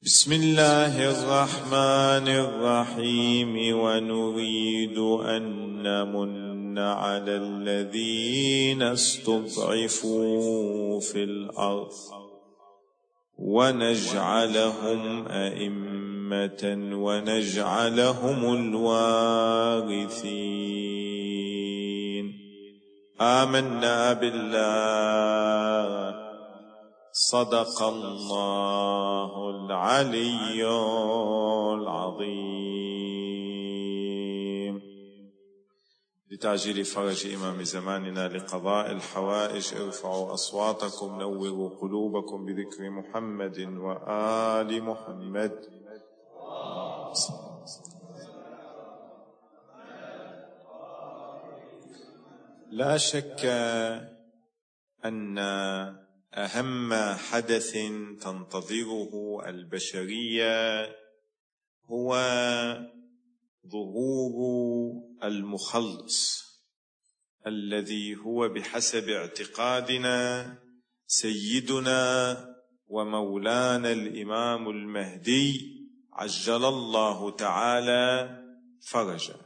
بسم الله الرحمن الرحيم. ونريد أن نمن على الذين استضعفوا في الأرض ونجعلهم أئمة ونجعلهم الوارثين. آمنا بالله. صدق الله العلي العظيم. لتعجيل فرج إمام زماننا لقضاء الحوائج ارفعوا أصواتكم، نوروا قلوبكم بذكر محمد وآل محمد. لا شك أن أهم حدث تنتظره البشرية هو ظهور المخلص الذي هو بحسب اعتقادنا سيدنا ومولانا الإمام المهدي عجل الله تعالى فرجه،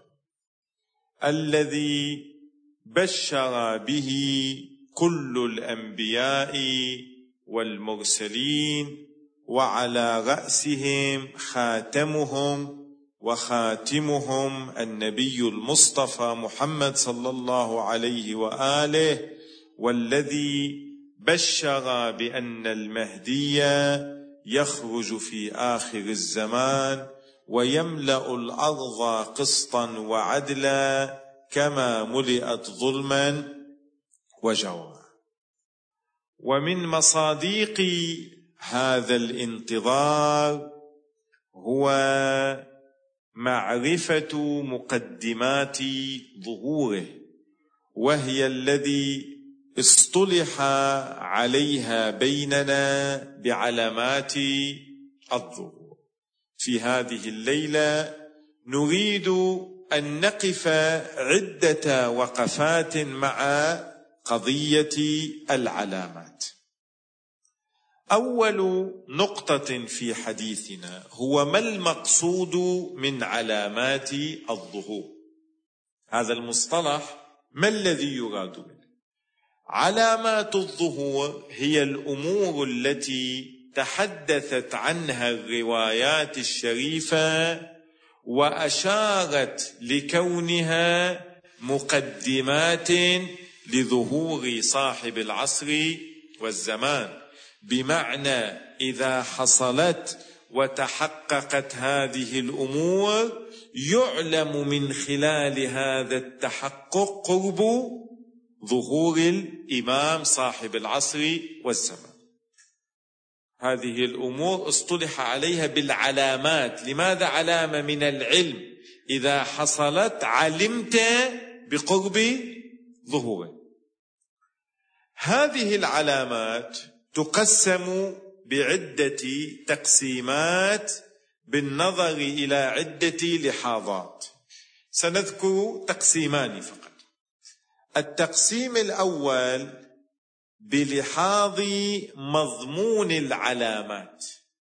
الذي بشر به كل الأنبياء والمرسلين، وعلى رأسهم خاتمهم وخاتمهم النبي المصطفى محمد صلى الله عليه وآله، والذي بشر بأن المهدي يخرج في آخر الزمان ويملأ الأرض قسطا وعدلا كما ملئت ظلما وجورا. ومن مصادق هذا الانتظار هو معرفة مقدمات ظهوره، وهي الذي اصطلح عليها بيننا بعلامات الظهور. في هذه الليلة نريد أن نقف عدة وقفات مع قضية العلامات. أول نقطة في حديثنا هو ما المقصود من علامات الظهور؟ هذا المصطلح ما الذي يراد منه؟ علامات الظهور هي الأمور التي تحدثت عنها الروايات الشريفة وأشارت لكونها مقدمات لظهور صاحب العصر والزمان، بمعنى إذا حصلت وتحققت هذه الأمور يعلم من خلال هذا التحقق قرب ظهور الإمام صاحب العصر والزمان. هذه الأمور اصطلح عليها بالعلامات. لماذا علامة؟ من العلم، إذا حصلت علمت بقرب ظهوره. هذه العلامات تقسم بعدة تقسيمات بالنظر إلى عدة لحاظات. سنذكر تقسيمان فقط. التقسيم الأول بلحاظ مضمون العلامات.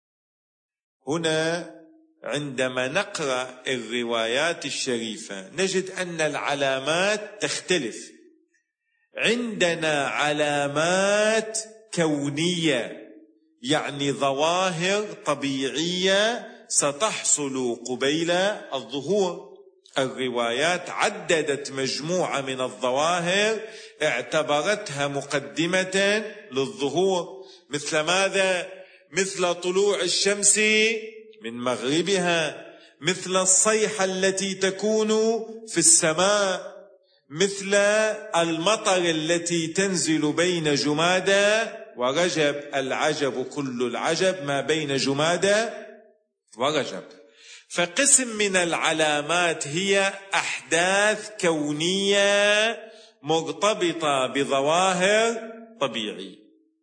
هنا عندما نقرأ الروايات الشريفة نجد أن العلامات تختلف. عندنا علامات كونية، يعني ظواهر طبيعية ستحصل قبيل الظهور. الروايات عددت مجموعة من الظواهر اعتبرتها مقدمة للظهور. مثل ماذا؟ مثل طلوع الشمس من مغربها، مثل الصيحة التي تكون في السماء، مثل المطر التي تنزل بين جمادى ورجب. العجب كل العجب ما بين جمادى ورجب. فقسم من العلامات هي أحداث كونية مرتبطة بظواهر طبيعية،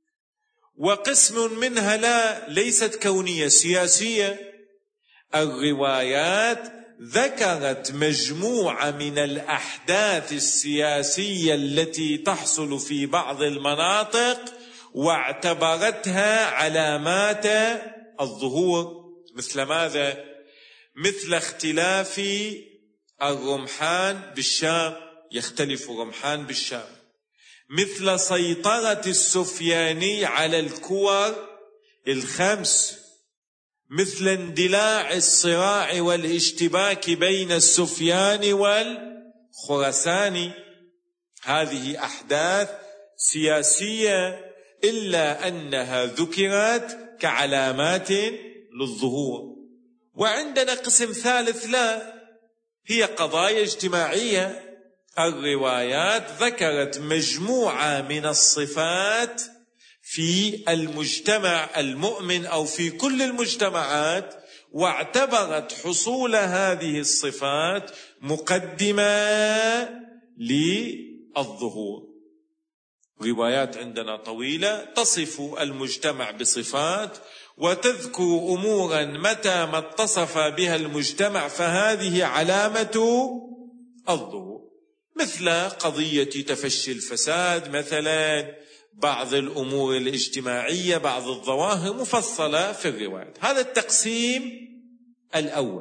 وقسم منها ليست كونية، سياسية. الروايات ذكرت مجموعة من الأحداث السياسية التي تحصل في بعض المناطق واعتبرتها علامات الظهور مثل ماذا؟ مثل اختلاف الرمحان بالشام، يختلف الرمحان بالشام، مثل سيطرة السفياني على الكور الخمس، مثل اندلاع الصراع والاشتباك بين السفيان والخراساني. هذه أحداث سياسية، إلا أنها ذكرت كعلامات للظهور. وعندنا قسم ثالث لا، هي قضايا اجتماعية. الروايات ذكرت مجموعة من الصفات في المجتمع المؤمن أو في كل المجتمعات، واعتبرت حصول هذه الصفات مقدمة للظهور. روايات عندنا طويلة تصف المجتمع بصفات وتذكر أمورا متى ما اتصف بها المجتمع فهذه علامة الظهور، مثل قضية تفشي الفساد مثلا، بعض الأمور الاجتماعية، بعض الظواهر مفصلة في الروايات. هذا التقسيم الأول.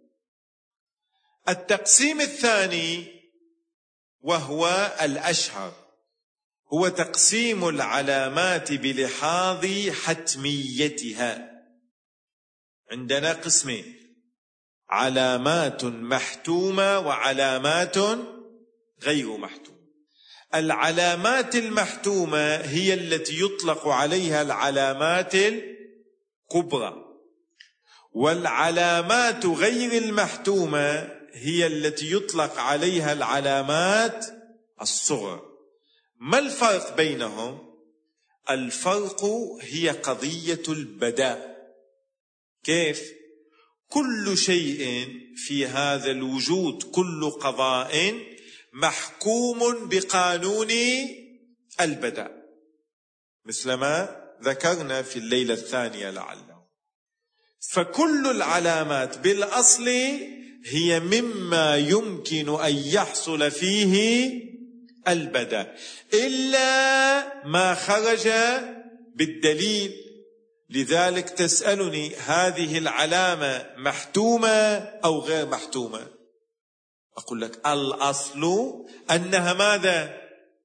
التقسيم الثاني وهو الأشهر، هو تقسيم العلامات بلحاظ حتميتها. عندنا قسمين: علامات محتومة وعلامات غير محتومة. العلامات المحتومة هي التي يطلق عليها العلامات الكبرى، والعلامات غير المحتومة هي التي يطلق عليها العلامات الصغرى. ما الفرق بينهم؟ الفرق هي قضية البداء. كيف؟ كل شيء في هذا الوجود، كل قضاء محكوم بقانون البداء، مثل ما ذكرنا في الليلة الثانية لعله. فكل العلامات بالأصل هي مما يمكن أن يحصل فيه البداء، إلا ما خرج بالدليل. لذلك تسألني هذه العلامة محتومة أو غير محتومة؟ أقول لك الأصل أنها ماذا؟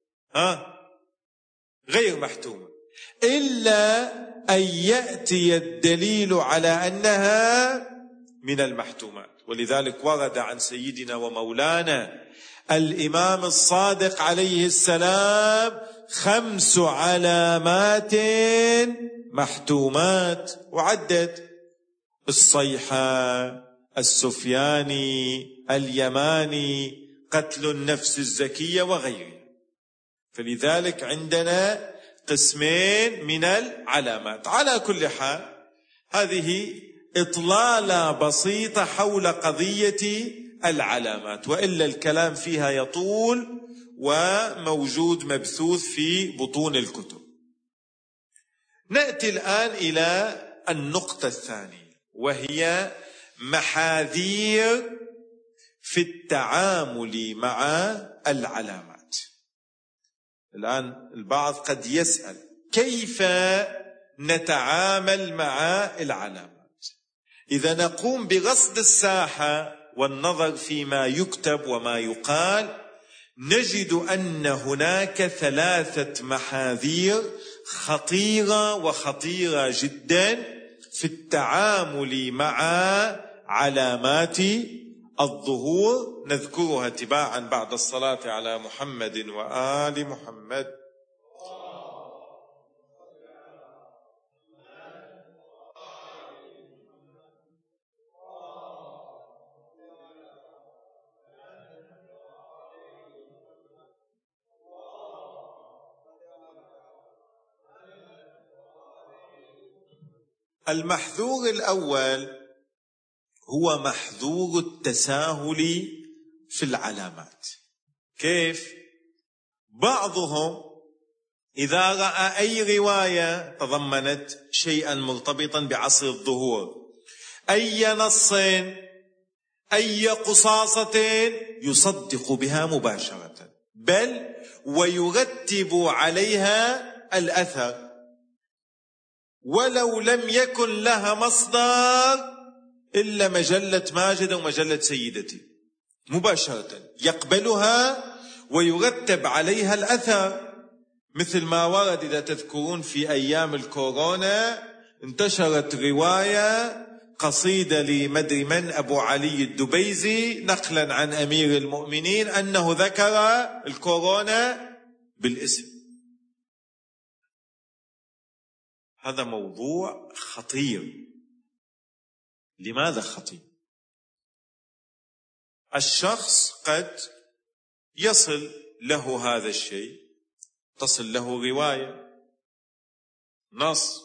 غير محتومة، إلا أن يأتي الدليل على أنها من المحتومات. ولذلك ورد عن سيدنا ومولانا الإمام الصادق عليه السلام 5 علامات محتومات، وعدت: الصيحة، السفياني، اليماني، قتل النفس الزكية وغيرها. فلذلك عندنا قسمين من العلامات. على كل حال هذه إطلالة بسيطة حول قضية العلامات، وإلا الكلام فيها يطول وموجود مبثوث في بطون الكتب. نأتي الآن إلى النقطة الثانية، وهي محاذير في التعامل مع العلامات. الآن البعض قد يسأل: كيف نتعامل مع العلامات؟ إذا نقوم بغصب الساحة والنظر فيما يكتب وما يقال، نجد أن هناك 3 محاذير خطيرة وخطيرة جدا في التعامل مع علامات الظهور، نذكرها تباعا بعد الصلاة على محمد وآل محمد. المحذور الأول هو محذور التساهل في العلامات. كيف؟ بعضهم إذا رأى أي رواية تضمنت شيئا مرتبطا بعصر الظهور، أي نص، أي قصاصة، يصدق بها مباشرة، بل ويرتب عليها الأثر. ولو لم يكن لها مصدر إلا مجلة ماجد ومجلة سيدتي، مباشرة يقبلها ويرتب عليها الأثر، مثل ما ورد إذا تذكرون في أيام الكورونا انتشرت رواية قصيدة لمدري من أبو علي الدبيزي نقلا عن أمير المؤمنين أنه ذكر الكورونا بالاسم. هذا موضوع خطير. لماذا خطير؟ الشخص قد يصل له هذا الشيء، تصل له رواية نص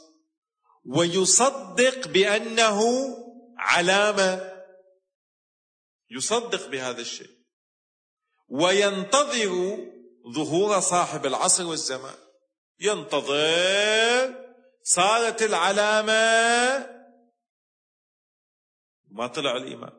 ويصدق بأنه علامة، يصدق بهذا الشيء وينتظر ظهور صاحب العصر والزمان، ينتظر، صارت العلامة ما طلع الإمام،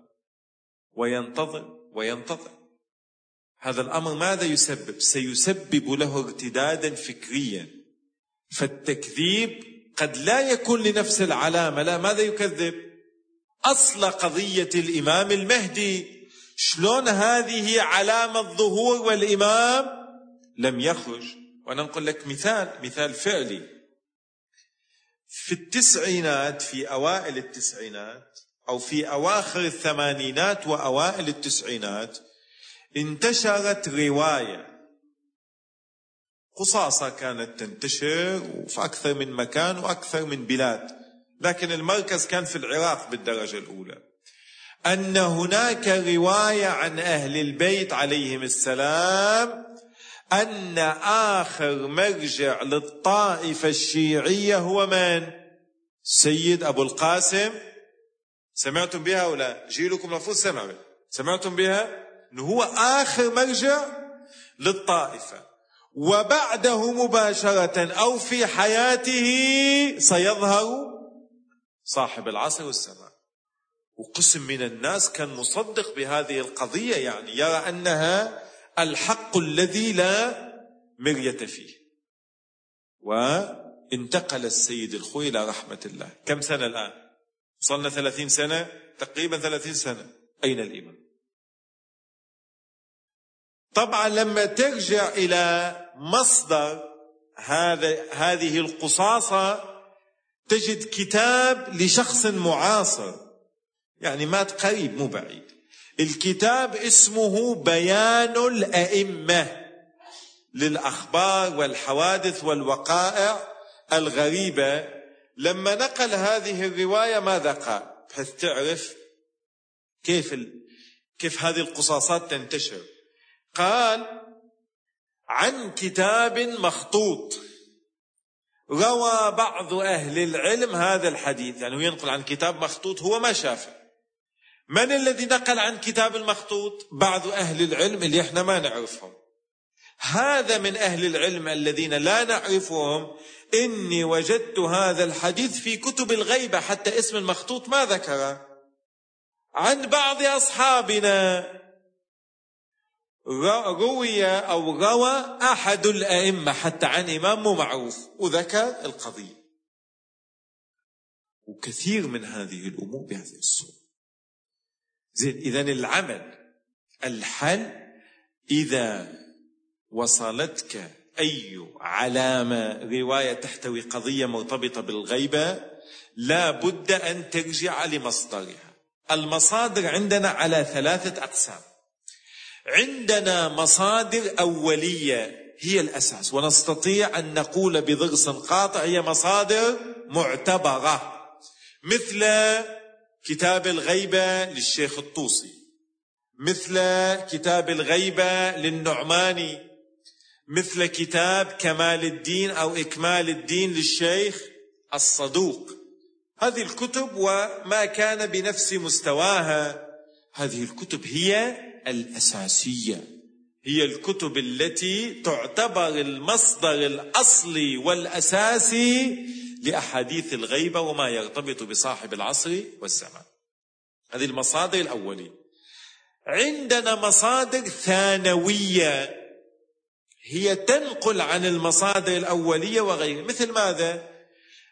وينتظر. هذا الأمر ماذا يسبب؟ سيسبب له ارتدادا فكريا، فالتكذيب قد لا يكون لنفس العلامة، لا، ماذا يكذب؟ أصل قضية الإمام المهدي، شلون هذه علامة ظهور والإمام لم يخرج؟ وأنا نقول لك مثال فعلي. في التسعينات، في أوائل التسعينات أو في أواخر الثمانينات وأوائل التسعينات، انتشرت رواية قصاصة كانت تنتشر في أكثر من مكان وأكثر من بلاد، لكن المركز كان في العراق بالدرجة الأولى، أن هناك رواية عن أهل البيت عليهم السلام أن آخر مرجع للطائفة الشيعية هو من؟ سيد أبو القاسم. سمعتم بها ولا؟ جيلكم المفروض سمعتم بها؟ أنه هو آخر مرجع للطائفة، وبعده مباشرة أو في حياته سيظهر صاحب العصر والزمان. وقسم من الناس كان مصدق بهذه القضية، يعني يرى أنها الحق الذي لا مرية فيه. وانتقل السيد الخوي إلى رحمة الله. كم سنة الآن؟ وصلنا 30 سنة تقريبا، 30 سنة. أين الإمام؟ طبعا لما ترجع إلى مصدر هذه القصاصة تجد كتاب لشخص معاصر، يعني مات قريب مو بعيد. الكتاب اسمه بيان الأئمة للأخبار والحوادث والوقائع الغريبة. لما نقل هذه الرواية ماذا قال؟ بحيث تعرف كيف هذه القصاصات تنتشر. قال: عن كتاب مخطوط روى بعض أهل العلم هذا الحديث. يعني هو ينقل عن كتاب مخطوط، هو ما شافه. من الذي نقل عن كتاب المخطوط؟ بعض أهل العلم اللي احنا ما نعرفهم. هذا من أهل العلم الذين لا نعرفهم. إني وجدت هذا الحديث في كتب الغيبة، حتى اسم المخطوط ما ذكره. عن بعض أصحابنا روي أو روى أحد الأئمة حتى عن إمام مو معروف، وذكر القضية. وكثير من هذه الأمور بهذه الصورة. زين، إذن الحل إذا وصلتك أي علامة رواية تحتوي قضية مرتبطة بالغيبة لا بد أن ترجع لمصدرها. المصادر عندنا على 3 أقسام. عندنا مصادر أولية هي الأساس، ونستطيع أن نقول بضرس قاطع هي مصادر معتبرة، مثل كتاب الغيبة للشيخ الطوسي، مثل كتاب الغيبة للنعماني، مثل كتاب كمال الدين أو إكمال الدين للشيخ الصدوق. هذه الكتب وما كان بنفس مستواها، هذه الكتب هي الأساسية، هي الكتب التي تعتبر المصدر الأصلي والأساسي لأحاديث الغيبة وما يرتبط بصاحب العصر والزمان. هذه المصادر الأولية. عندنا مصادر ثانوية هي تنقل عن المصادر الأولية وغيرها. مثل ماذا؟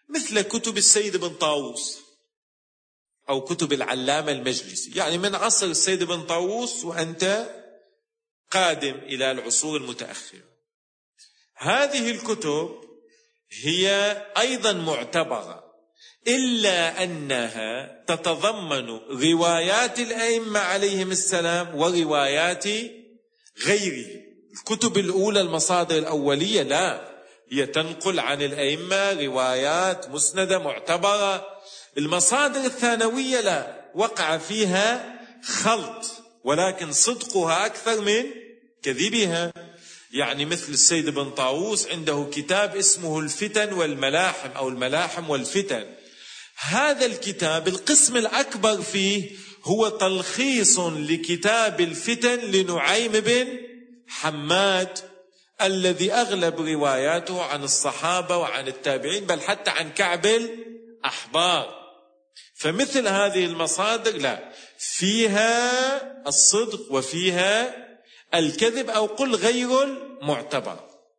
مثل كتب السيد بن طاووس أو كتب العلامة المجلسي، يعني من عصر السيد بن طاووس وأنت قادم إلى العصور المتأخرة. هذه الكتب هي أيضا معتبرة، إلا أنها تتضمن روايات الأئمة عليهم السلام وروايات غيره. الكتب الأولى المصادر الأولية لا، هي تنقل عن الأئمة روايات مسندة معتبرة. المصادر الثانوية لا، وقع فيها خلط، ولكن صدقها أكثر من كذبها. يعني مثل السيد بن طاووس عنده كتاب اسمه الفتن والملاحم أو الملاحم والفتن. هذا الكتاب القسم الأكبر فيه هو تلخيص لكتاب الفتن لنعيم بن حماد، الذي أغلب رواياته عن الصحابة وعن التابعين، بل حتى عن كعب الأحبار. فمثل هذه المصادر لا، فيها الصدق وفيها الكذب أو قل غير المعتبر.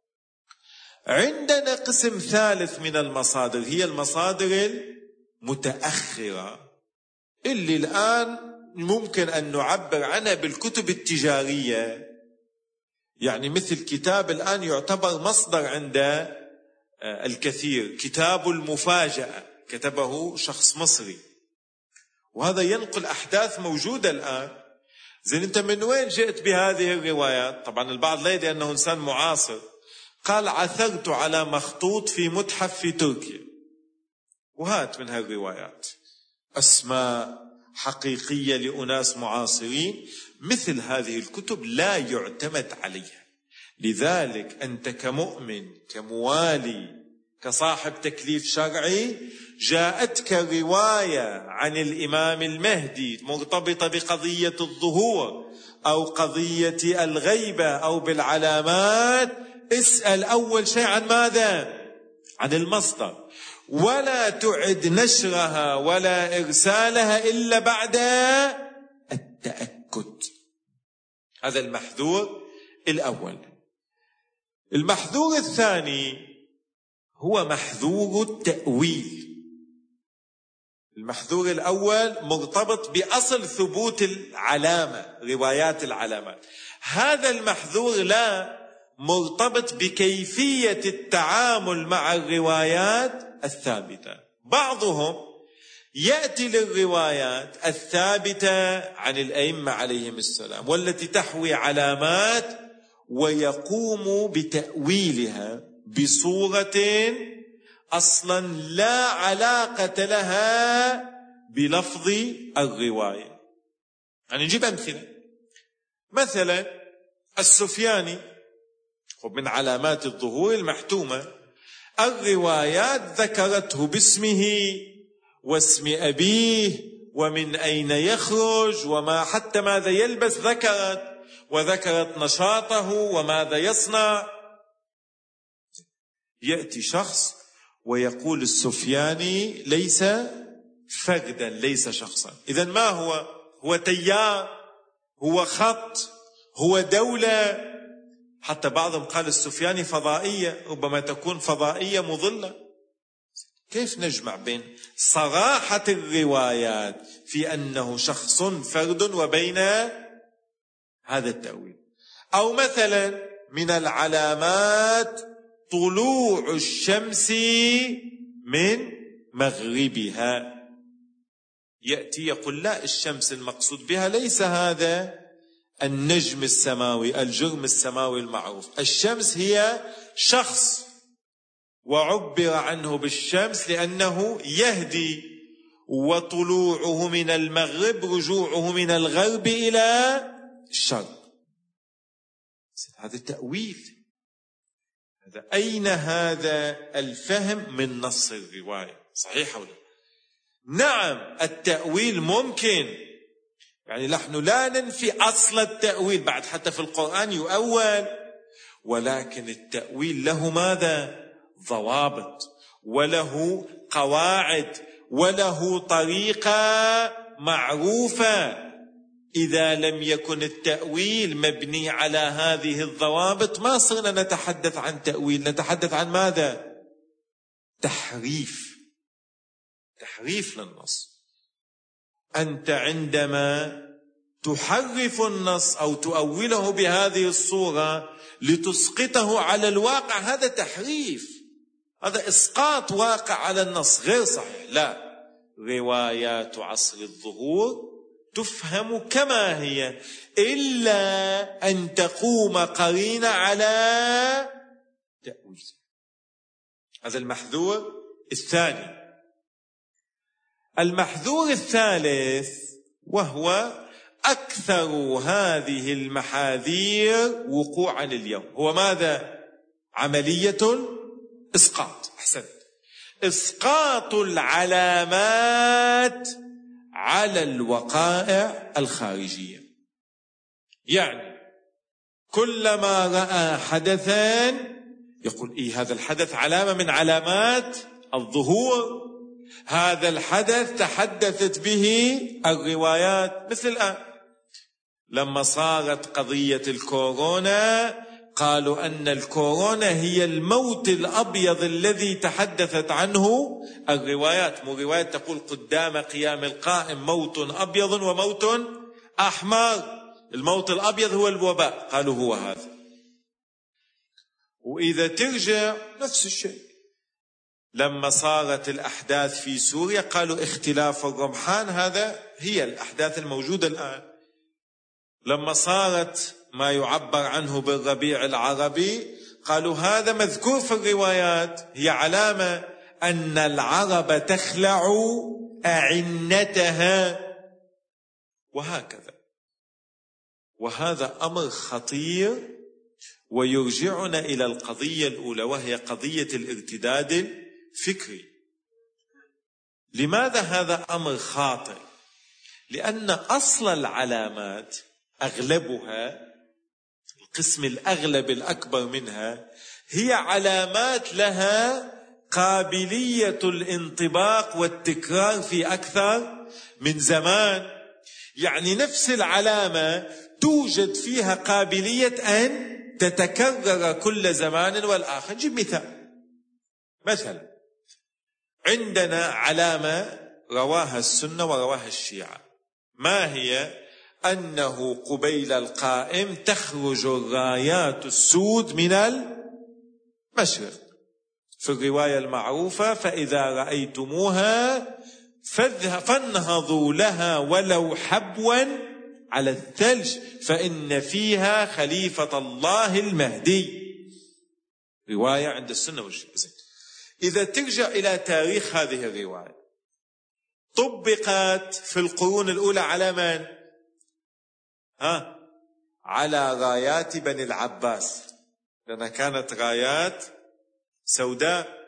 عندنا قسم ثالث من المصادر، هي المصادر المتأخرة، اللي الآن ممكن أن نعبر عنها بالكتب التجارية. يعني مثل كتاب الآن يعتبر مصدر عند الكثير، كتاب المفاجأة، كتبه شخص مصري، وهذا ينقل أحداث موجودة الآن. زين أنت من وين جئت بهذه الروايات؟ طبعا البعض لا يدري أنه إنسان معاصر، قال عثرت على مخطوط في متحف في تركيا وهات من هالروايات أسماء حقيقية لأناس معاصرين. مثل هذه الكتب لا يعتمد عليها. لذلك أنت كمؤمن كموالي كصاحب تكليف شرعي، جاءتك رواية عن الإمام المهدي مرتبطة بقضية الظهور أو قضية الغيبة أو بالعلامات، اسأل أول شيء عن ماذا؟ عن المصدر، ولا تعد نشرها ولا إرسالها إلا بعد التأكد. هذا المحذور الأول. المحذور الثاني هو محذور التأويل. المحذور الأول مرتبط بأصل ثبوت العلامة، روايات العلامات. هذا المحذور لا مرتبط بكيفية التعامل مع الروايات الثابتة. بعضهم يأتي للروايات الثابتة عن الأئمة عليهم السلام والتي تحوي علامات ويقوم بتأويلها بصورة أصلا لا علاقة لها بلفظ الرواية. يعني نجيب أمثلة. مثلا السفياني من علامات الظهور المحتومة، الروايات ذكرته باسمه واسم أبيه ومن أين يخرج وما حتى ماذا يلبس ذكرت، وذكرت نشاطه وماذا يصنع. يأتي شخص ويقول السفياني ليس فردا، ليس شخصا. إذن ما هو؟ هو تيار، هو خط، هو دولة. حتى بعضهم قال السفياني فضائية، ربما تكون فضائية مضلة. كيف نجمع بين صراحة الروايات في أنه شخص فرد وبين هذا التأويل؟ أو مثلا من العلامات طلوع الشمس من مغربها، يأتي يقول لا، الشمس المقصود بها ليس هذا النجم السماوي الجرم السماوي المعروف. الشمس هي شخص وعبر عنه بالشمس لأنه يهدي، وطلوعه من المغرب رجوعه من الغرب إلى الشرق. هذا التأويل. أين هذا الفهم من نص الرواية؟ صحيح ولا؟ نعم التأويل ممكن، يعني نحن لا ننفي أصل التأويل، بعد حتى في القرآن يؤول، ولكن التأويل له ماذا؟ ضوابط، وله قواعد، وله طريقة معروفة. إذا لم يكن التأويل مبني على هذه الضوابط ما صرنا نتحدث عن تأويل، نتحدث عن ماذا؟ تحريف. تحريف للنص. أنت عندما تحرف النص أو تؤوله بهذه الصورة لتسقطه على الواقع، هذا تحريف، هذا إسقاط واقع على النص غير صحيح. لا، روايات عصر الظهور تفهم كما هي، إلا أن تقوم قرينة على تأويل. هذا المحذور الثاني. المحذور الثالث، وهو أكثر هذه المحاذير وقوعا اليوم، هو ماذا؟ عملية الإسقاط. أحسنت، إسقاط العلامات على الوقائع الخارجية. يعني كلما رأى حدثا يقول هذا الحدث علامة من علامات الظهور، هذا الحدث تحدثت به الروايات. مثل الآن لما صارت قضية الكورونا، قالوا أن الكورونا هي الموت الأبيض الذي تحدثت عنه الروايات. مو رواية تقول قدام قيام القائم موت أبيض وموت أحمر، الموت الأبيض هو الوباء، قالوا هو هذا. وإذا ترجع نفس الشيء، لما صارت الأحداث في سوريا قالوا اختلاف الرمحان، هذا هي الأحداث الموجودة الآن. لما صارت ما يعبر عنه بالربيع العربي، قالوا هذا مذكور في الروايات، هي علامة أن العرب تخلع أعنتها، وهكذا. وهذا أمر خطير ويرجعنا إلى القضية الأولى، وهي قضية الارتداد الفكري. لماذا هذا أمر خاطئ؟ لأن أصل العلامات أغلبها، القسم الأغلب الأكبر منها، هي علامات لها قابلية الانطباق والتكرار في أكثر من زمان. يعني نفس العلامة توجد فيها قابلية أن تتكرر كل زمان والآخر. نجيب مثلا عندنا علامة رواها السنة ورواها الشيعة، ما هي؟ أنه قبيل القائم تخرج الرايات السود من المشرق، في الرواية المعروفة فإذا رأيتموها فانهضوا لها ولو حبوا على الثلج فإن فيها خليفة الله المهدي، رواية عند السنة والشيعة. إذا ترجع إلى تاريخ هذه الرواية، طبقت في القرون الأولى على من؟ على رايات بني العباس، لأنها كانت رايات سوداء.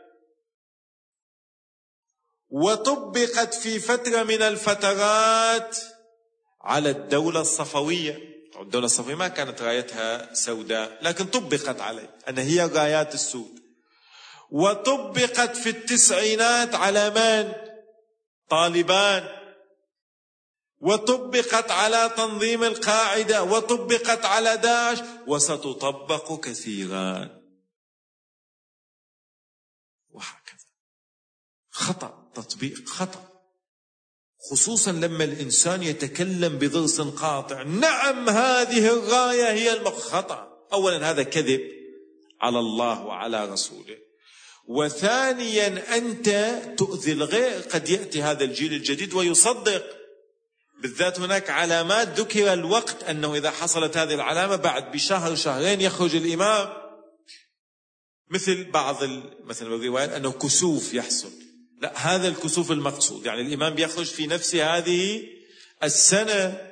وطبقت في فترة من الفترات على الدولة الصفوية. الدولة الصفوية ما كانت رايتها سوداء، لكن طبقت عليه أن هي رايات السود. وطبقت في التسعينات على من؟ طالبان. وطبقت على تنظيم القاعدة، وطبقت على داعش، وستطبق كثيرا، وهكذا. خطأ، تطبيق خطأ، خصوصا لما الإنسان يتكلم بضرس قاطع. نعم هذه الغاية هي خطأ. أولا هذا كذب على الله وعلى رسوله، وثانيا أنت تؤذي الغير. قد يأتي هذا الجيل الجديد ويصدق، بالذات هناك علامات ذكر الوقت أنه إذا حصلت هذه العلامة بعد بشهر شهرين يخرج الإمام، مثل بعض مثلا الروايات أنه كسوف يحصل. لا، هذا الكسوف المقصود، يعني الإمام بيخرج في نفس هذه السنة.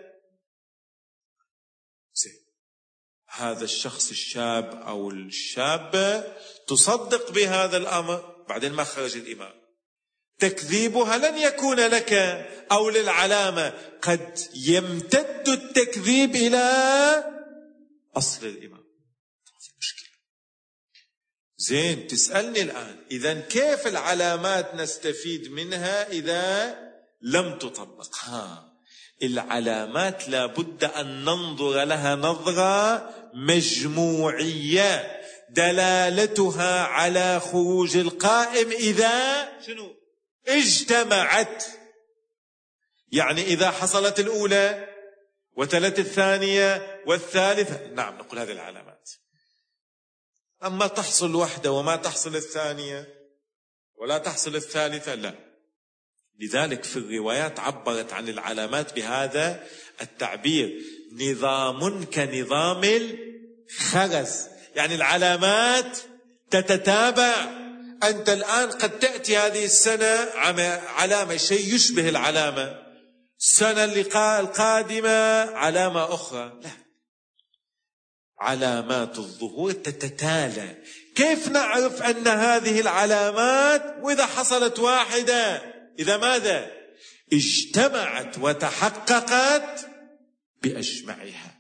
هذا الشخص الشاب أو الشابة تصدق بهذا الأمر، بعدين ما خرج الإمام، تكذيبها لن يكون لك أو للعلامة، قد يمتد التكذيب إلى أصل الإمام. مشكلة. زين، تسألني الآن إذن كيف العلامات نستفيد منها إذا لم تطبق؟ العلامات لابد أن ننظر لها نظرة مجموعية، دلالتها على خروج القائم إذا اجتمعت، يعني إذا حصلت الأولى وتلت الثانية والثالثة، نعم نقول هذه العلامات. أما تحصل واحدة وما تحصل الثانية ولا تحصل الثالثة لا. لذلك في الروايات عبرت عن العلامات بهذا التعبير: نظام كنظام الخرز، يعني العلامات تتتابع. أنت الآن قد تأتي هذه السنة علامة شيء يشبه العلامة، السنة القادمة علامة أخرى، لا، علامات الظهور تتتالى. كيف نعرف أن هذه العلامات؟ وإذا حصلت واحدة، إذا ماذا؟ اجتمعت وتحققت بأجمعها.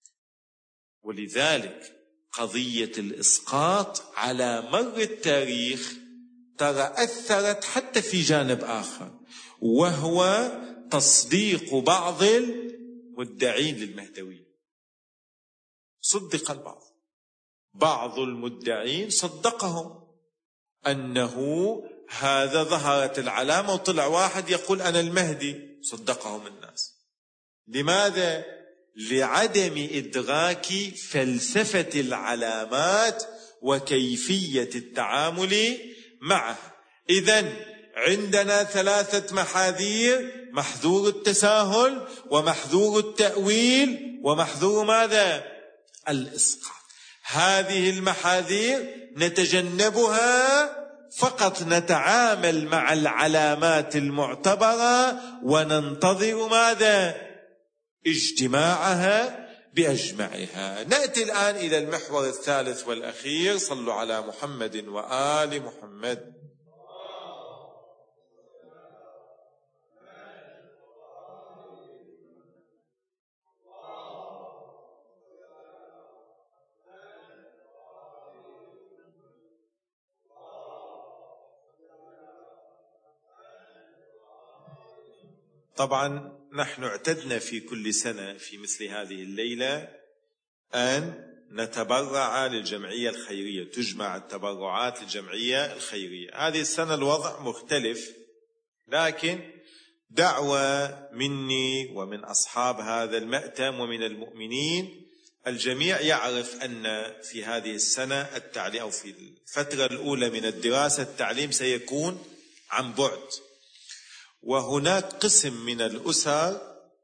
ولذلك قضية الإسقاط على مر التاريخ ترى أثرت حتى في جانب آخر، وهو تصديق بعض المدعين للمهدوية. صدق بعض المدعين صدقهم أنه هذا ظهرت العلامة وطلع واحد يقول أنا المهدي، صدقهم الناس. لماذا؟ لعدم إدراك فلسفة العلامات وكيفية التعامل معها. إذن عندنا 3 محاذير: محذور التساهل، ومحذور التأويل، ومحذور ماذا؟ الإسقاط. هذه المحاذير نتجنبها، فقط نتعامل مع العلامات المعتبرة وننتظر ماذا؟ اجتماعها بأجمعها. نأتي الآن إلى المحور الثالث والأخير. صلوا على محمد وآل محمد. طبعا نحن اعتدنا في كل سنة في مثل هذه الليلة أن نتبرع للجمعية الخيرية، تجمع التبرعات للجمعية الخيرية. هذه السنة الوضع مختلف، لكن دعوة مني ومن أصحاب هذا المأتم ومن المؤمنين، الجميع يعرف أن في هذه السنة التعليم أو في الفترة الأولى من الدراسة التعليم سيكون عن بعد، وهناك قسم من الأسر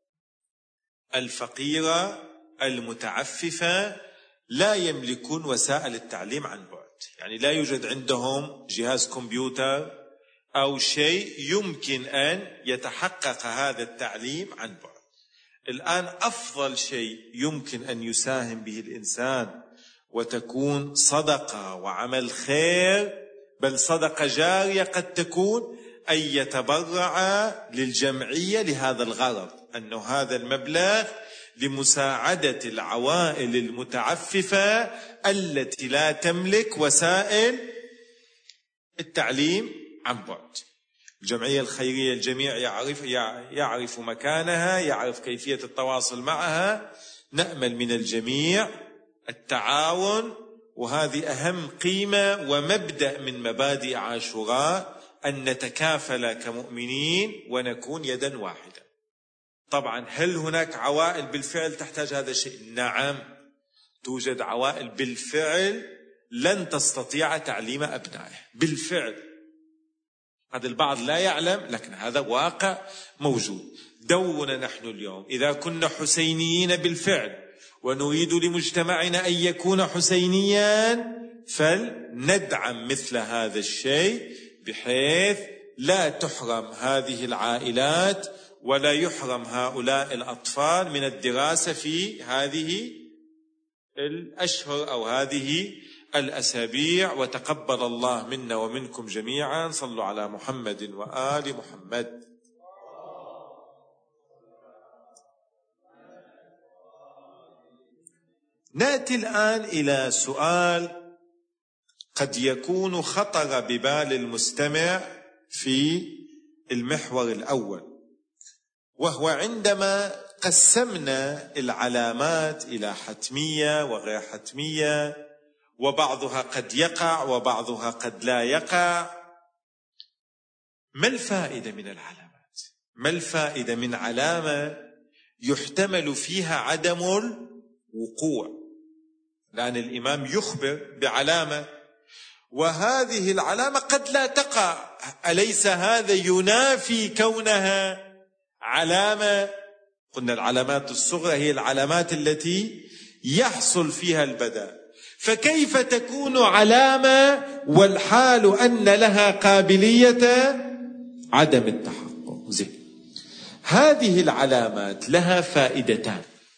الفقيرة المتعففة لا يملكون وسائل التعليم عن بعد، يعني لا يوجد عندهم جهاز كمبيوتر أو شيء يمكن أن يتحقق هذا التعليم عن بعد. الآن أفضل شيء يمكن أن يساهم به الإنسان وتكون صدقة وعمل خير، بل صدقة جارية قد تكون، أن يتبرع للجمعية لهذا الغرض، أنه هذا المبلغ لمساعدة العوائل المتعففة التي لا تملك وسائل التعليم عن بعد. الجمعية الخيرية الجميع يعرف مكانها، يعرف كيفية التواصل معها. نأمل من الجميع التعاون، وهذه أهم قيمة ومبدأ من مبادئ عاشوراء، أن نتكافل كمؤمنين ونكون يدا واحدة. طبعا هل هناك عوائل بالفعل تحتاج هذا الشيء؟ نعم، توجد عوائل بالفعل لن تستطيع تعليم أبنائه بالفعل. هذا البعض لا يعلم، لكن هذا واقع موجود. دورنا نحن اليوم إذا كنا حسينيين بالفعل ونريد لمجتمعنا أن يكون حسينيا، فلندعم مثل هذا الشيء بحيث لا تحرم هذه العائلات ولا يحرم هؤلاء الأطفال من الدراسة في هذه الأشهر أو هذه الأسابيع. وتقبل الله منا ومنكم جميعا. صلوا على محمد وآل محمد. نأتي الآن إلى سؤال قد يكون خطر ببال المستمع في المحور الأول، وهو عندما قسمنا العلامات إلى حتمية وغير حتمية، وبعضها قد يقع وبعضها قد لا يقع، ما الفائدة من العلامات؟ ما الفائدة من علامة يحتمل فيها عدم الوقوع؟ لأن الإمام يخبر بعلامة وهذه العلامة قد لا تقع، أليس هذا ينافي كونها علامة؟ قلنا العلامات الصغرى هي العلامات التي يحصل فيها البداء، فكيف تكون علامة والحال أن لها قابلية عدم التحقق؟ هذه العلامات لها فائدتان.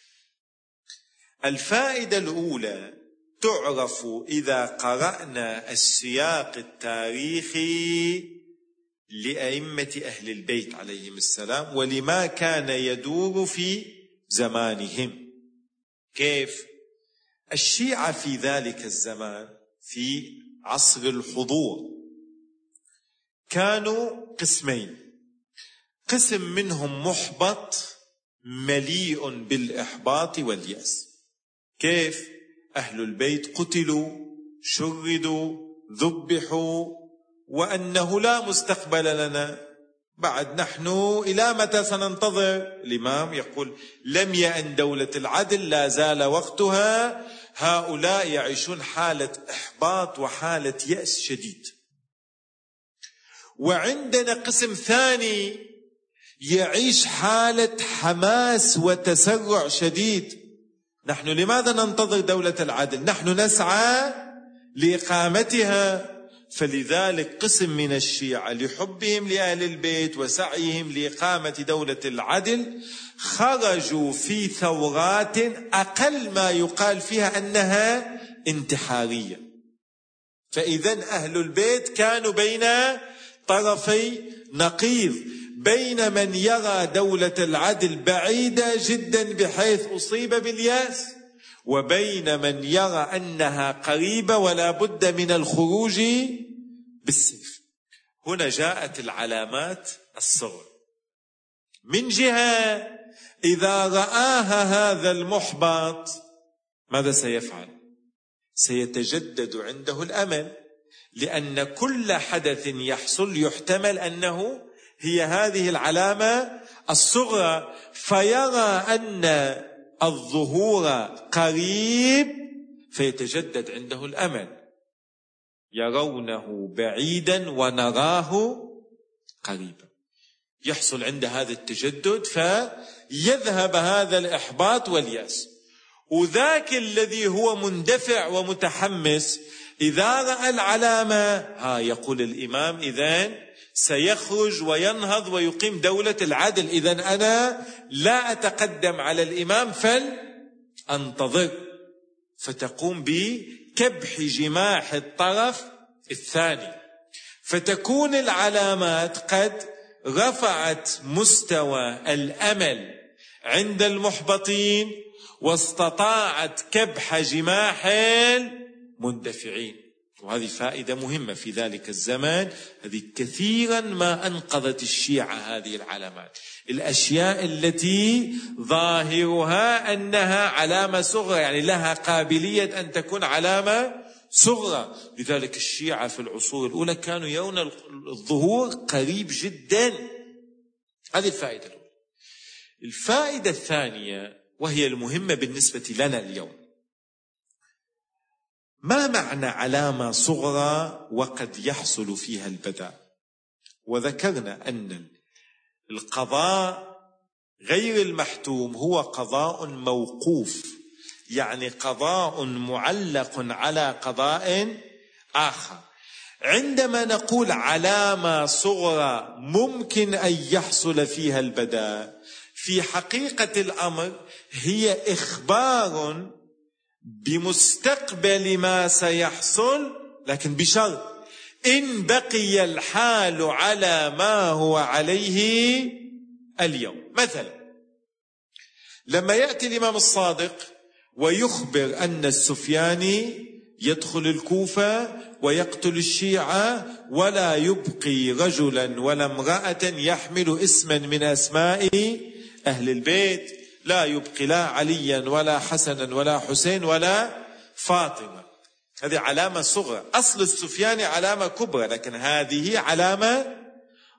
الفائدة الأولى تعرف إذا قرأنا السياق التاريخي لأئمة أهل البيت عليهم السلام ولما كان يدور في زمانهم. كيف؟ الشيعة في ذلك الزمان في عصر الحضور كانوا قسمين، قسم منهم محبط مليء بالإحباط واليأس. كيف؟ أهل البيت قتلوا، شردوا، ذبحوا، وأنه لا مستقبل لنا بعد، نحن إلى متى سننتظر؟ الإمام يقول لم يأن دولة العدل، لا زال وقتها. هؤلاء يعيشون حالة إحباط وحالة يأس شديد. وعندنا قسم ثاني يعيش حالة حماس وتسرع شديد. نحن لماذا ننتظر دولة العدل؟ نحن نسعى لإقامتها. فلذلك قسم من الشيعة لحبهم لأهل البيت وسعيهم لإقامة دولة العدل خرجوا في ثورات أقل ما يقال فيها أنها انتحارية. فإذن أهل البيت كانوا بين طرفي نقيض، بين من يرى دولة العدل بعيدة جدا بحيث أصيب بالياس، وبين من يرى أنها قريبة ولا بد من الخروج بالسيف. هنا جاءت العلامات الصغرى. من جهة إذا رآها هذا المحبط ماذا سيفعل؟ سيتجدد عنده الأمل، لأن كل حدث يحصل يحتمل أنه هي هذه العلامة الصغرى، فيرى أن الظهور قريب فيتجدد عنده الأمل. يرونه بعيدا ونراه قريبا، يحصل عند هذا التجدد فيذهب هذا الإحباط واليأس. وذاك الذي هو مندفع ومتحمس إذا رأى العلامة يقول الإمام إذن سيخرج وينهض ويقيم دولة العدل، إذن أنا لا أتقدم على الإمام فلأنتظر، فتقوم بكبح جماح الطرف الثاني، فتكون العلامات قد رفعت مستوى الأمل عند المحبطين واستطاعت كبح جماح المندفعين. وهذه فائدة مهمة في ذلك الزمان، هذه كثيرا ما أنقذت الشيعة هذه العلامات، الأشياء التي ظاهرها أنها علامة صغرى، يعني لها قابلية أن تكون علامة صغرى. لذلك الشيعة في العصور الأولى كانوا يرون الظهور قريب جدا. هذه الفائدة الأولى. الفائدة الثانية وهي المهمة بالنسبة لنا اليوم، ما معنى علامة صغرى وقد يحصل فيها البداء؟ وذكرنا أن القضاء غير المحتوم هو قضاء موقوف، يعني قضاء معلق على قضاء آخر. عندما نقول علامة صغرى ممكن أن يحصل فيها البداء، في حقيقة الأمر هي إخبار بمستقبل ما سيحصل، لكن بشرط إن بقي الحال على ما هو عليه اليوم. مثلا لما يأتي الإمام الصادق ويخبر أن السفياني يدخل الكوفة ويقتل الشيعة ولا يبقي رجلا ولا امرأة يحمل اسما من أسماء أهل البيت، لا يبقي لا عليا ولا حسنا ولا حسين ولا فاطمة. هذه علامة صغرى. أصل السفياني علامة كبرى، لكن هذه علامة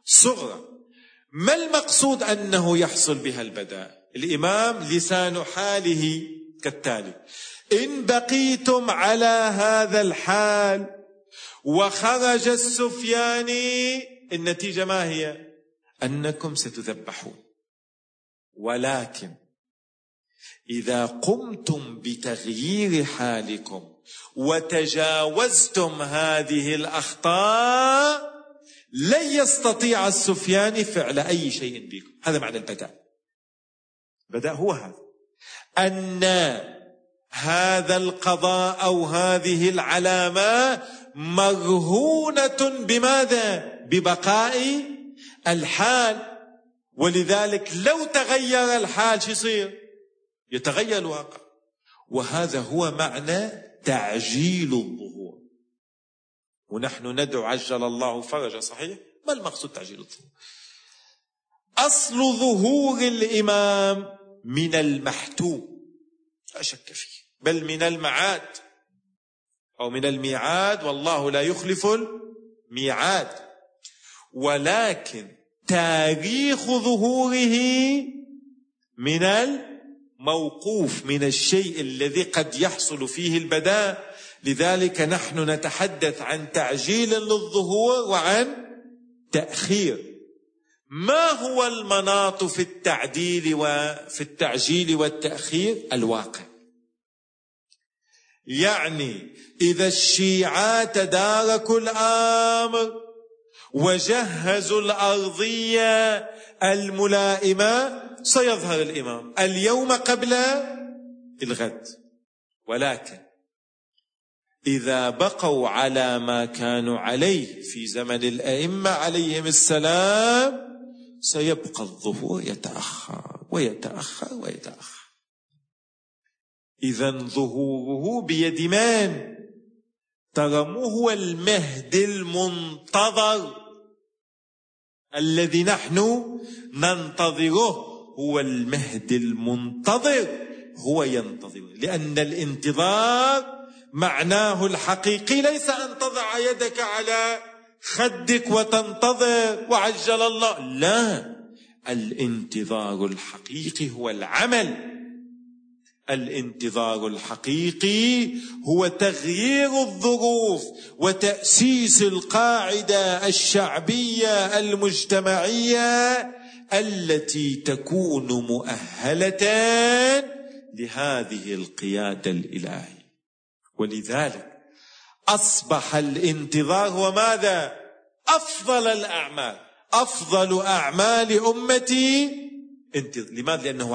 صغرى. ما المقصود أنه يحصل بها البداء؟ الإمام لسان حاله كالتالي: إن بقيتم على هذا الحال وخرج السفياني، النتيجة ما هي؟ أنكم ستذبحون. ولكن إذا قمتم بتغيير حالكم وتجاوزتم هذه الأخطاء لن يستطيع السفياني فعل أي شيء بكم. هذا معنى البداء. البداء هو هذا، أن هذا القضاء أو هذه العلامة مرهونة بماذا؟ ببقاء الحال. ولذلك لو تغير الحال شو يصير؟ يتغير الواقع. وهذا هو معنى تعجيل الظهور. ونحن ندعو عجل الله فرجه، صحيح؟ ما المقصود تعجيل الظهور؟ أصل ظهور الإمام من المحتوم لا شك فيه، بل من المعاد أو من الميعاد، والله لا يخلف الميعاد. ولكن تاريخ ظهوره من الموقوف، من الشيء الذي قد يحصل فيه البداء. لذلك نحن نتحدث عن تعجيل للظهور وعن تأخير. ما هو المناط في التعديل وفي التعجيل والتأخير؟ الواقع. يعني إذا الشيعة تداركوا الأمر وجهزوا الأرضية الملائمة سيظهر الإمام اليوم قبل الغد. ولكن إذا بقوا على ما كانوا عليه في زمن الأئمة عليهم السلام سيبقى الظهور يتأخر ويتأخر ويتأخر. إذن ظهوره بيد من؟ ترى هو المهدي المنتظر الذي نحن ننتظره. هو المهدي المنتظر، هو ينتظر، لأن الانتظار معناه الحقيقي ليس أن تضع يدك على خدك وتنتظر وعجل الله، لا، الانتظار الحقيقي هو العمل. الانتظار الحقيقي هو تغيير الظروف وتأسيس القاعدة الشعبية المجتمعية التي تكون مؤهلة لهذه القيادة الإلهية. ولذلك أصبح الانتظار هو ماذا؟ أفضل الأعمال. أفضل أعمال أمتي انتظار. لماذا؟ لأنه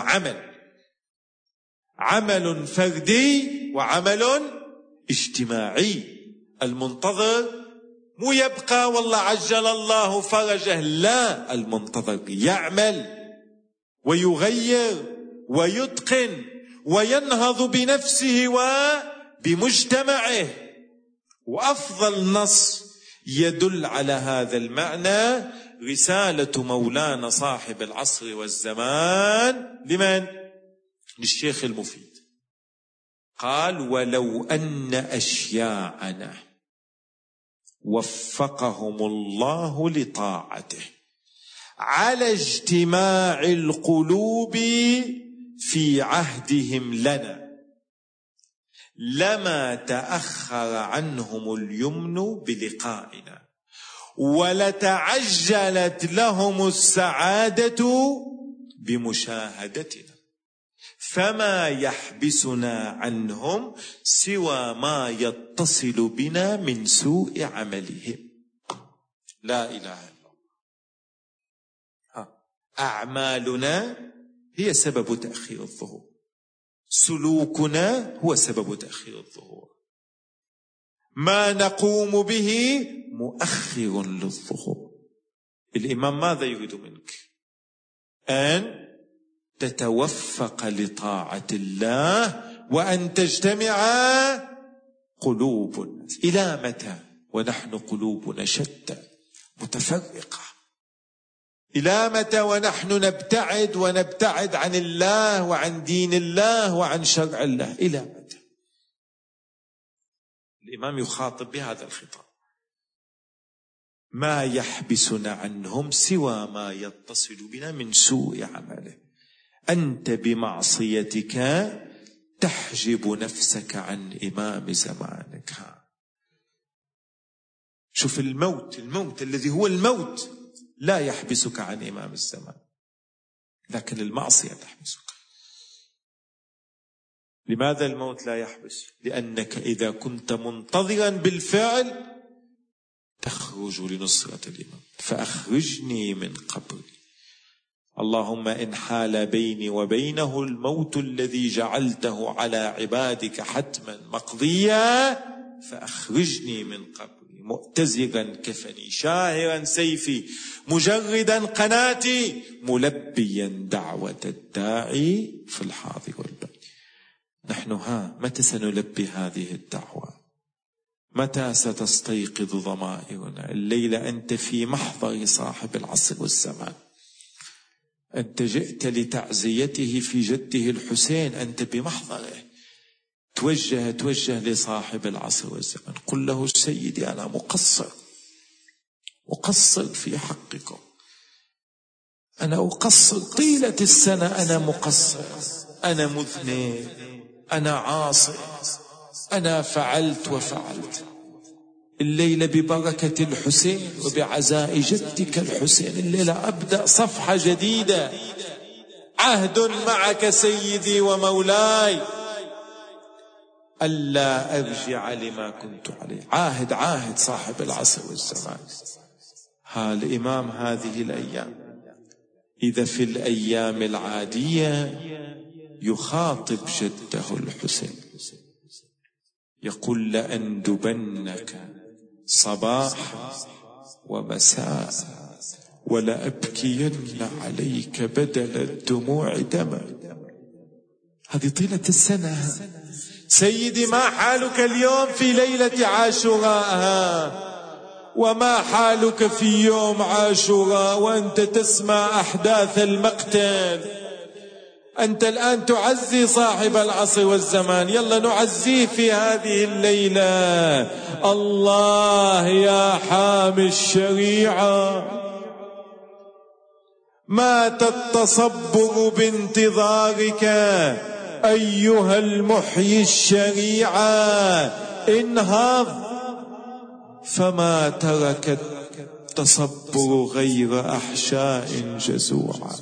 عمل فردي وعمل اجتماعي. المنتظر مو يبقى والله عجل الله فرجه، لا، المنتظر يعمل ويغير ويتقن وينهض بنفسه وبمجتمعه. وأفضل نص يدل على هذا المعنى رسالة مولانا صاحب العصر والزمان لمن؟ للشيخ المفيد. قال: ولو أن أشياعنا وفقهم الله لطاعته على اجتماع القلوب في عهدهم لنا لما تأخر عنهم اليمن بلقائنا ولتعجلت لهم السعادة بمشاهدتنا، فما يحبسنا عنهم سوى ما يتصل بنا من سوء عملهم. لا إله إلا الله. أعمالنا هي سبب تأخير الظهور، سلوكنا هو سبب تأخير الظهور، ما نقوم به مؤخر للظهور. الإمام ماذا يريد منك؟ أن تتوفق لطاعة الله وأن تجتمع قلوب الناس. إلى متى ونحن قلوبنا شتى متفرقة؟ إلى متى ونحن نبتعد عن الله وعن دين الله وعن شرع الله؟ إلى متى؟ الإمام يخاطب بهذا الخطاب. ما يحبسنا عنهم سوى ما يتصل بنا من سوء عمله. أنت بمعصيتك تحجب نفسك عن إمام زمانك. شوف الموت الذي هو الموت لا يحبسك عن إمام الزمان، لكن المعصية تحبسك. لماذا الموت لا يحبس؟ لأنك إذا كنت منتظرا بالفعل تخرج لنصرة الإمام. فأخرجني من قبري. اللهم إن حال بيني وبينه الموت الذي جعلته على عبادك حتما مقضيا فأخرجني من قبري مؤتزرا كفني شاهرا سيفي مجردا قناتي ملبيا دعوة الداعي في الحاضر والبادي. نحن متى سنلبي هذه الدعوة؟ متى ستستيقظ ضمائرنا؟ الليلة أنت في محضر صاحب العصر والزمان. أنت جئت لتعزيته في جده الحسين، أنت بمحضره. توجه لصاحب العصر والزمان، قل له سيدي أنا مقصر في حقكم، أنا أقصر طيلة السنة، أنا مقصر، أنا مذنب، أنا عاصي، أنا فعلت وفعلت. الليلة ببركة الحسين وبعزاء جدك الحسين الليلة أبدأ صفحة جديدة، عهد معك سيدي ومولاي ألا أرجع لما كنت عليه. عاهد صاحب العصر والزمان. الإمام هذه الأيام إذا في الأيام العادية يخاطب جده الحسين يقول لأندبنك صباحا ومساء ولأبكين عليك بدل الدموع دما. هذه طيلة السنة. سيدي ما حالك اليوم في ليلة عاشوراء؟ وما حالك في يوم عاشوراء وأنت تسمع أحداث المقتل؟ أنت الآن تعزي صاحب العصر والزمان، يلا نعزيه في هذه الليلة. الله يا حامي الشريعة، مات التصبر بانتظارك أيها المحيي الشريعة. انهض فما ترك التصبر غير أحشاء جزوعا.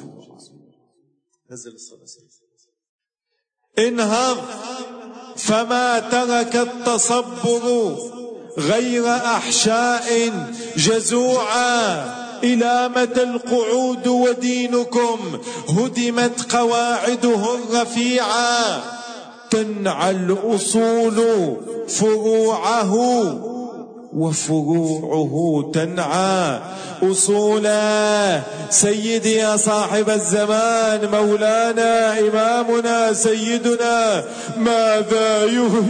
انهض فما ترك التصبر غير أحشاء جزوعا. إلى متى القعود ودينكم هدمت قواعده الرفيعة. تنعى الأصول فروعه وفروعه تنعى أصولا. سيدي يا صاحب الزمان مولانا إمامنا سيدنا ماذا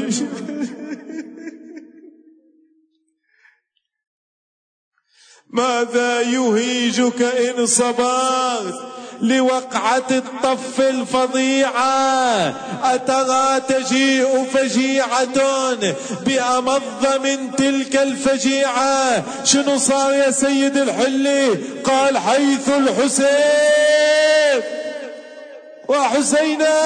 يهيجك إن صبرت لوقعة الطف الفظيعة؟ أترى تجيء فجيعة بأمض من تلك الفجيعة؟ شنو صار يا سيد الحلي؟ قال حيث الحسين وحسينا،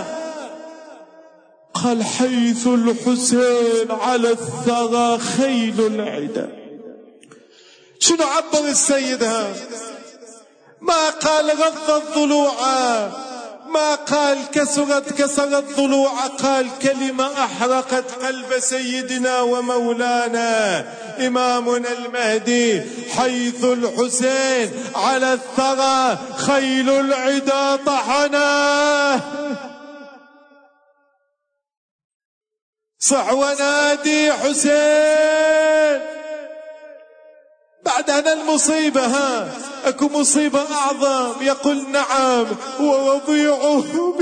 قال حيث الحسين على الثرى خيل العدا. شنو عبر السيد هذا؟ ما قال غض الضلوع، ما قال كسرت ضلوع، قال كلمة أحرقت قلب سيدنا ومولانا إمامنا المهدي. حيث الحسين على الثرى خيل العدا طحنا. صح ونادي حسين. بعد أنا المصيبة أكو مصيبة أعظم. يقول نعم ورضيعه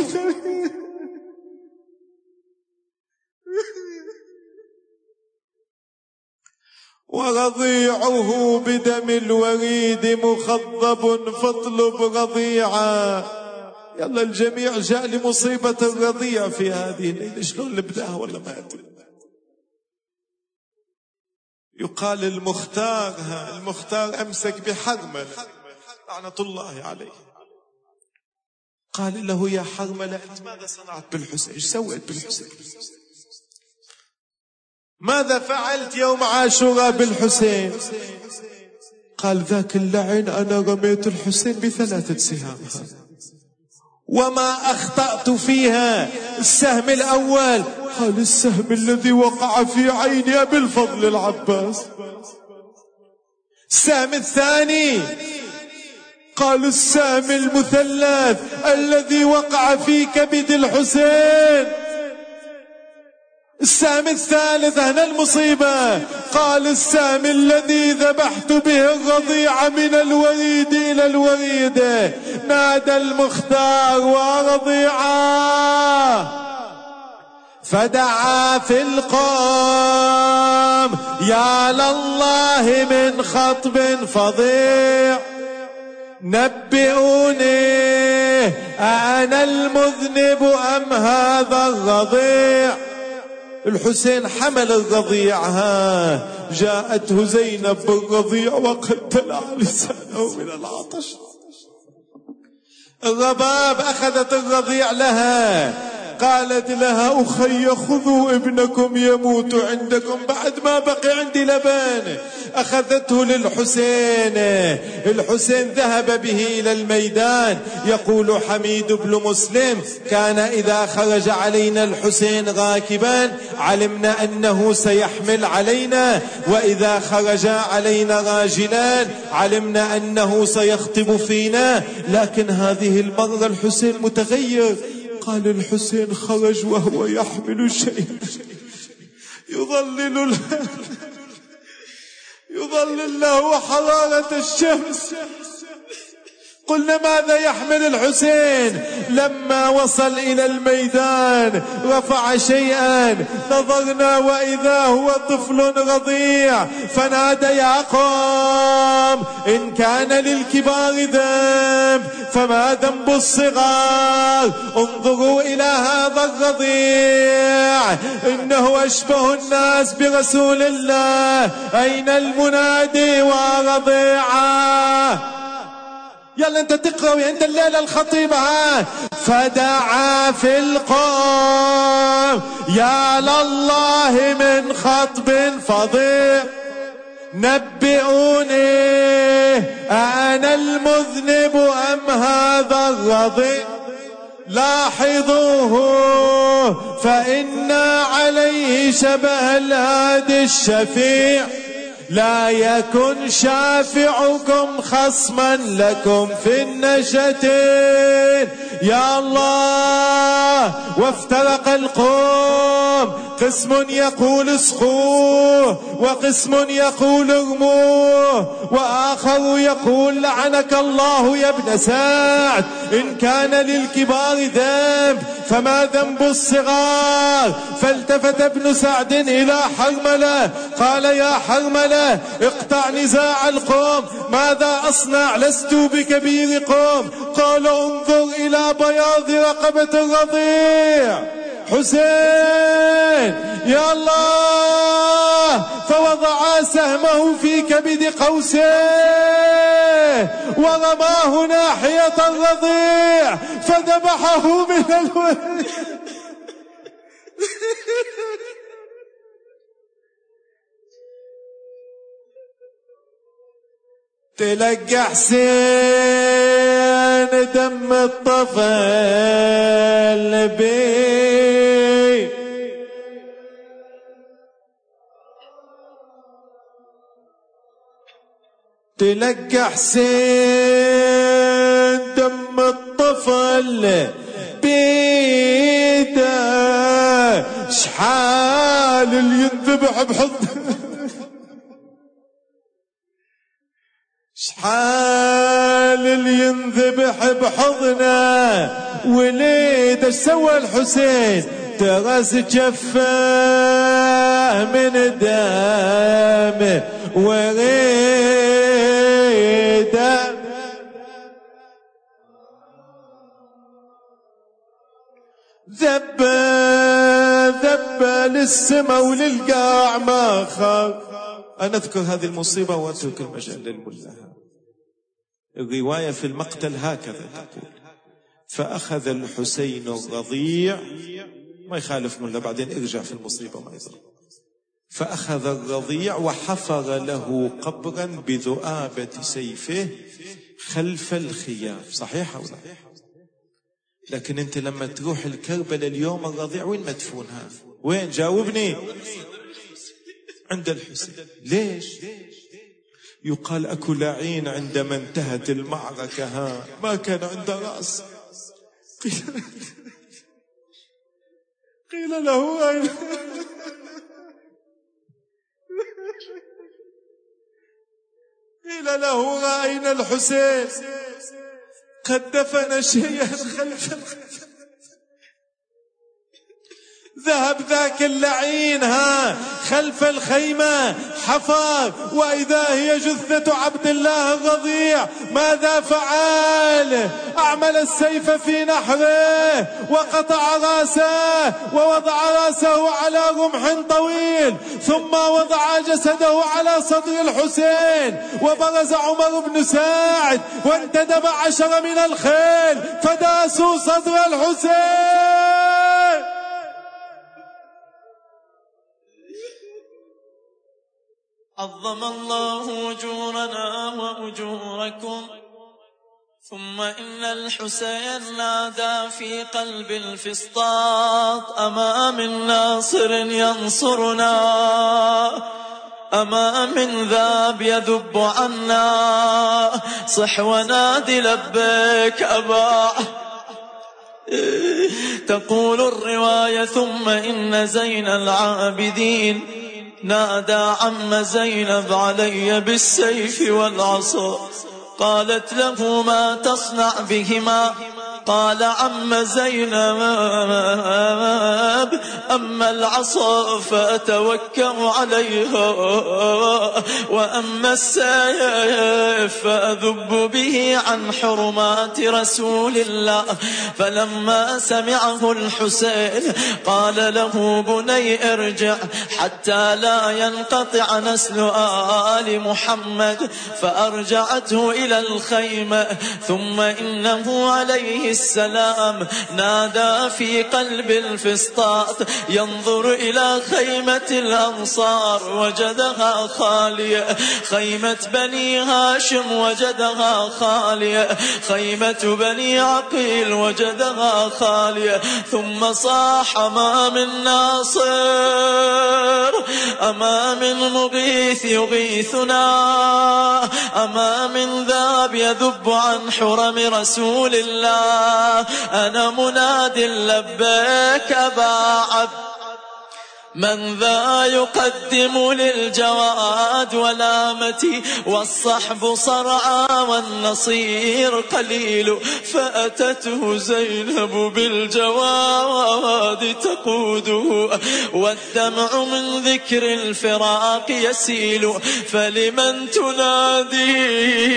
ورضيعه بدم الوريد مخضب فاطلب رضيعا. يلا الجميع جاء لمصيبة الرضيع في هذه الليلة. شلون نبدأها ولا ما أدري؟ يقال المختار أمسك بحرملة لعنة الله عليه، قال له يا حرملة أنت ماذا صنعت بالحسين؟ ايش سويت بالحسين؟ ماذا فعلت يوم عاشوراء بالحسين؟ قال ذاك اللعن أنا رميت الحسين ب3 سهام وما أخطأت فيها. السهم الأول قال السهم الذي وقع في عين أبي الفضل العباس. السهم الثاني قال السهم المثلث الذي وقع في كبد الحسين. السهم الثالث هنا المصيبة، قال السهم الذي ذبحت به الرضيع من الوريد إلى الوريد. نادى المختار ورضيعا فدعا في القوم يا لله من خطب فظيع نبئوني أنا المذنب أم هذا الرضيع. الحسين حمل الرضيع، جاءته زينب بالرضيع وقد تلع لسانه من العطش. الرباب أخذت الرضيع لها، قالت لها أخي خذوا ابنكم يموت عندكم بعد ما بقي عندي لبن. أخذته للحسين. الحسين ذهب به إلى الميدان. يقول حميد بن مسلم كان إذا خرج علينا الحسين راكبا علمنا أنه سيحمل علينا، وإذا خرج علينا راجلا علمنا أنه سيخطب فينا، لكن هذه المرة الحسين متغير. قال الحسين خرج وهو يحمل شيء يظلل له حرارة الشمس. قلنا ماذا يحمل الحسين؟ لما وصل إلى الميدان رفع شيئا، نظرنا وإذا هو طفل رضيع، فنادى يا قوم إن كان للكبار ذنب فما ذنب الصغار؟ انظروا إلى هذا الرضيع إنه أشبه الناس برسول الله. أين المنادي ورضيعه؟ يلا انت تقرأ انت الليلة الخطيبة. فدعا في القوم يا لله من خطب فظيع نبئوني أنا المذنب أم هذا الرضيع. لاحظوه فإن عليه شبه الهادي الشفيع. لا يكن شافعكم خصما لكم في النشتين. يا الله. وافترق القوم، قسم يقول اسقوه وقسم يقول ارموه وآخر يقول لعنك الله يا ابن سعد إن كان للكبار ذنب فما ذنب الصغار. فالتفت ابن سعد إلى حرملة قال يا حرملة اقطع نزاع القوم، ماذا أصنع؟ لست بكبير قوم. قال انظر إلى بياض رقبة الرضيع حسين يا الله. فوضع سهمه في كبد قوسه ورماه ناحية الرضيع فذبحه من الوجه. تلقى حسين دم الطفل بي، تلقى حسين دم الطفل بيده. شحال اللي ينذبح بحضن، شحال اللي ينذبح بحضنه وليد. ايش سوى الحسين؟ ترس جفاه من دم وريده. ذبه للسما وللقاع ما خاف. أنا أذكر هذه المصيبة وأترك المجال للملاها. الرواية في المقتل هكذا تقول: فأخذ الحسين الرضيع، ما يخالف ملا بعدين ارجع في المصيبة ما يضر، فأخذ الرضيع وحفر له قبرا بذؤابة سيفه خلف الخيام. صحيح أو لا؟ لكن أنت لما تروح الكربلاء اليوم الرضيع وين مدفونها؟ وين؟ جاوبني. عند الحسين. ليش؟ يقال أكو لعين عندما انتهت المعركة ما كان عند رأس. قيل له أين؟ قيل له رأينا الحسين قد دفن شيئا خلف ذهب ذاك اللعين خلف الخيمة حفر، وإذا هي جثة عبد الله الرضيع. ماذا فعل؟ أعمل السيف في نحره وقطع رأسه ووضع رأسه على رمح طويل، ثم وضع جسده على صدر الحسين، وبرز عمر بن ساعد وانتدب 10 من الخيل فداسوا صدر الحسين. عظم الله أجورنا وأجوركم. ثم إن الحسين نادى في قلب الفسطاط: أما من ناصر ينصرنا؟ أما من ذاب يذب عنا؟ صح ونادي لبيك أبا. تقول الرواية: ثم إن زين العابدين نادى عم زينب: علي بالسيف والعصا. قالت له: ما تصنع بهما؟ قال: عم زينب، أما العصا فأتوكأ عليها، وأما السيف فأذب به عن حرمات رسول الله. فلما سمعه الحسين قال له: بني ارجع حتى لا ينقطع نسل آل محمد. فأرجعته إلى الخيمة. ثم إنه عليه السلام نادى في قلب الفسطاط ينظر إلى خيمة الأنصار وجدها خالية، خيمة بني هاشم وجدها خالية، خيمة بني عقيل وجدها خالية. ثم صاح: أما من ناصر؟ أما من مغيث يغيثنا؟ أما من ذاب يذب عن حرم رسول الله؟ أنا مناد لبيك أبا عبد. من ذا يقدم للجواد ولامتي، والصحب صرعى والنصير قليل. فأتته زينب بالجواد تقوده، والدمع من ذكر الفراق يسيل. فلمن تنادي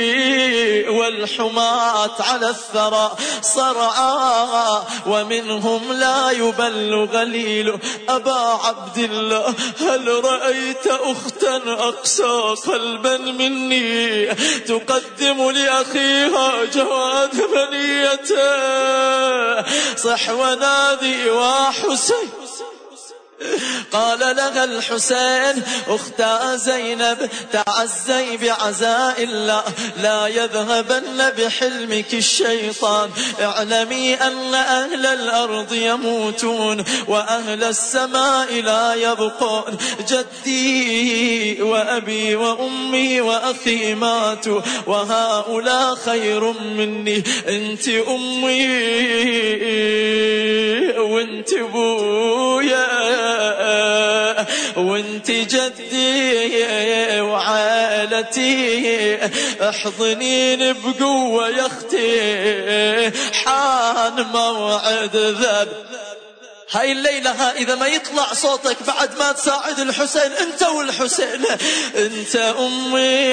والحماة على الثرى صرعى، ومنهم لا يبل غليل. أبا عبد الله، هل رأيت أختا أقسى قلبا مني تقدم لأخيها جواد بنيته؟ صح ونادي وحسين. قال لها الحسين: أختا زينب تعزي بعزاء الله، لا يذهبن بحلمك الشيطان. اعلمي أن أهل الأرض يموتون وأهل السماء لا يبقون. جدي وأبي وأمي وأخي ماتوا، وهؤلاء خير مني. انت أمي وانت بويا وانت جدي وعائلتي. احضنين بقوة يا اختي، حان موعد ذب. هاي الليلة إذا ما يطلع صوتك بعد ما تساعد الحسين انت والحسين. انت أمي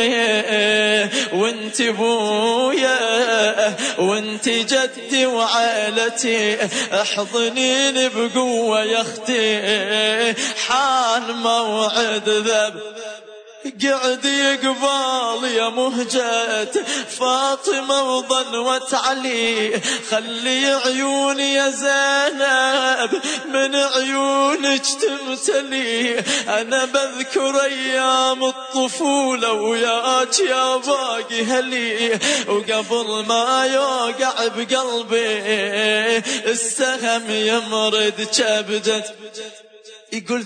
وانت بويا وانت جدي وعائلتي. احضنين بقوة يا اختي، حان موعد ذب. قعد يقبال يا مهجة فاطمة وضنوة علي، خلي عيوني يا زينب من عيونك تمتلي، أنا بذكر أيام الطفولة وياك يا باقي هلي، وقبل ما يوقع بقلبي السهم يمرد كبدة. يقول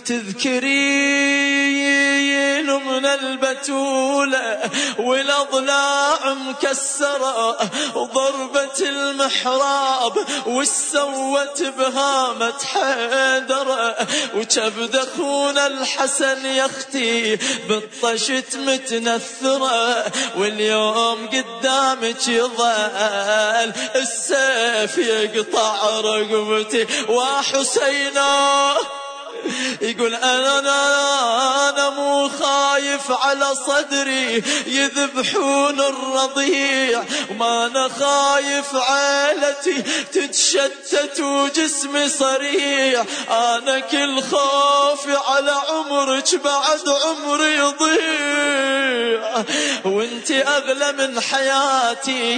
تذكرين من البتولة والأضلاع مكسرة وضربة المحراب والسوت بهامة حيدرة، وكبد أخونا الحسن يختي بالطشت متنثرة، واليوم قدامك يظل السيف يقطع رقبتي وحسينا. يقول أنا مو خايف على صدري يذبحون الرضيع، وما أنا خايف عائلتي تتشتت وجسمي صريع، أنا كل خوفي على عمرك بعد عمري يضيع، وانتي أغلى من حياتي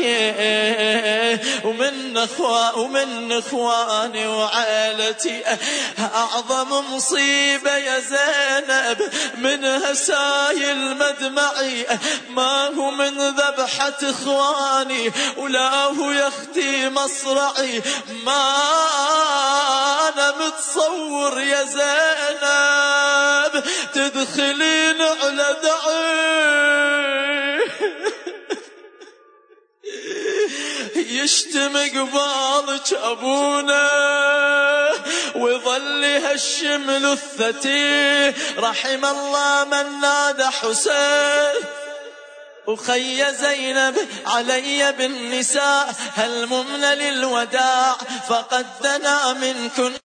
ومن إخواني وعائلتي. أعظم مصيبة يا زينب منها سايل مدمعي، ما هو من ذبحة إخواني ولا هو يختي مصرعي، ما أنا متصور يا زينب تدخلين على دعي يشتم قبالك أبونا ويظل يهشم لثتي، رحم الله من نادى حسين. وخي زينب علي بالنساء هل ممن للوداع، فقد دنا منكن